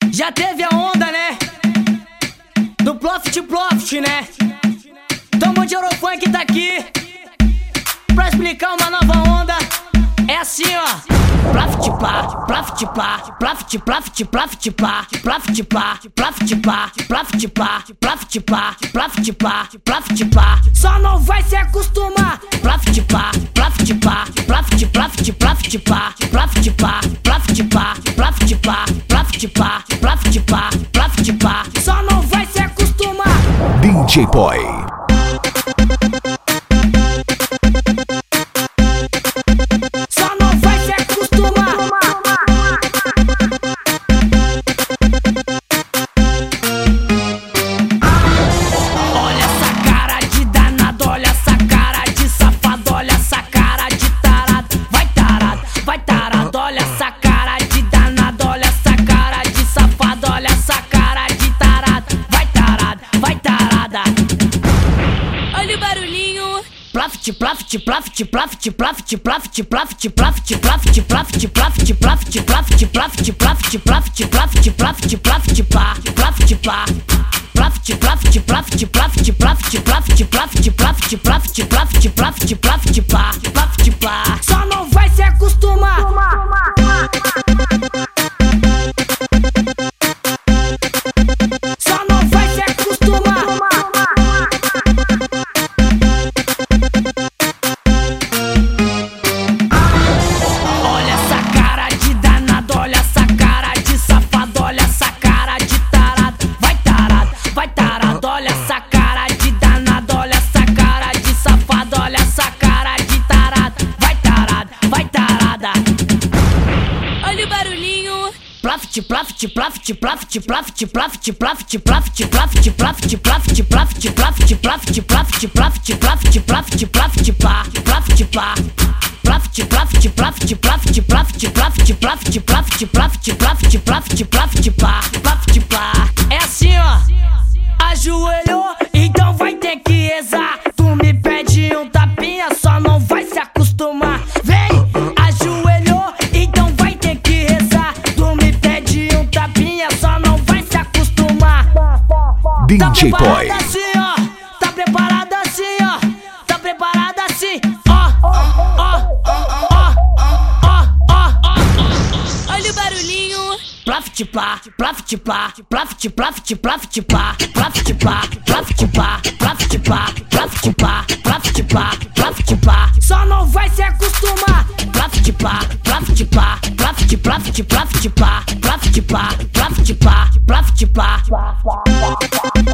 Já teve a onda, né? Do Profit, né? Então o Eurofunk tá aqui pra explicar uma nova onda. É assim, ó. Profit plá, profit plá, profit, profit, profit plá, profit plá, profit plá, profit plá, profit plá, profit plá, profit plá. Só não vai se acostumar. Profit plá, profit plá, profit, profit, profit plá, profit plá, profit plá, profit plá, profit plá, profit plá, profit plá. Só não vai se acostumar. DJ Boy. Olha essa cara de danado, olha essa cara de safado, olha essa cara de tarado. Vai tarada, vai tarada. Olha o barulhinho. Profit, profit, profit, profit, profit, profit, profit, profit, profit, profit, profit, profit, profit, profit, profit, profit, profit, profit, profit, pá, profit, pá. Profit, profit, profit, profit, profit, profit, profit, profit, profit, profit, profit, profit, pá, profit, pá. Só não vai se acostumar. Só não vai se acostumar. Olha essa cara de danado, olha essa cara de safado, olha essa cara de tarado. Vai tarado, vai tarado, olha essa cara de danado, olha essa cara de safado, olha essa cara de tarado. Vai tarado, vai tarada. Olha o barulhinho. Profit, profit, profit, profit, profit, profit, profit, profit, profit, profit, profit, profit, profit, profit, profit, profit, profit, profit, profit, pá, profit, pá. Profit, profit, profit, profit, profit, profit, profit, profit, profit, profit, profit, profit, pá, profit, pá. É assim, ó. Ajoelhou, então vai ter que rezar. Tu me pede um tapinha, só não vai se acostumar. Vem, ajoelhou, então vai ter que rezar. Tu me pede um tapinha, só não vai se acostumar. DJ Boy. Assim, ó. Tá preparado assim, ó. Tá preparado assim, ó, ó, ó, ó, ó. Olha o barulhinho. Profit plá, profit plá, profit, profit, profit plá, profit plá, profit plá, profit plá, profit plá, profit plá, profit plá. Só não vai se acostumar. Profit plá, profit plá, profit, profit, profit plá, profit plá, profit plá, profit plá.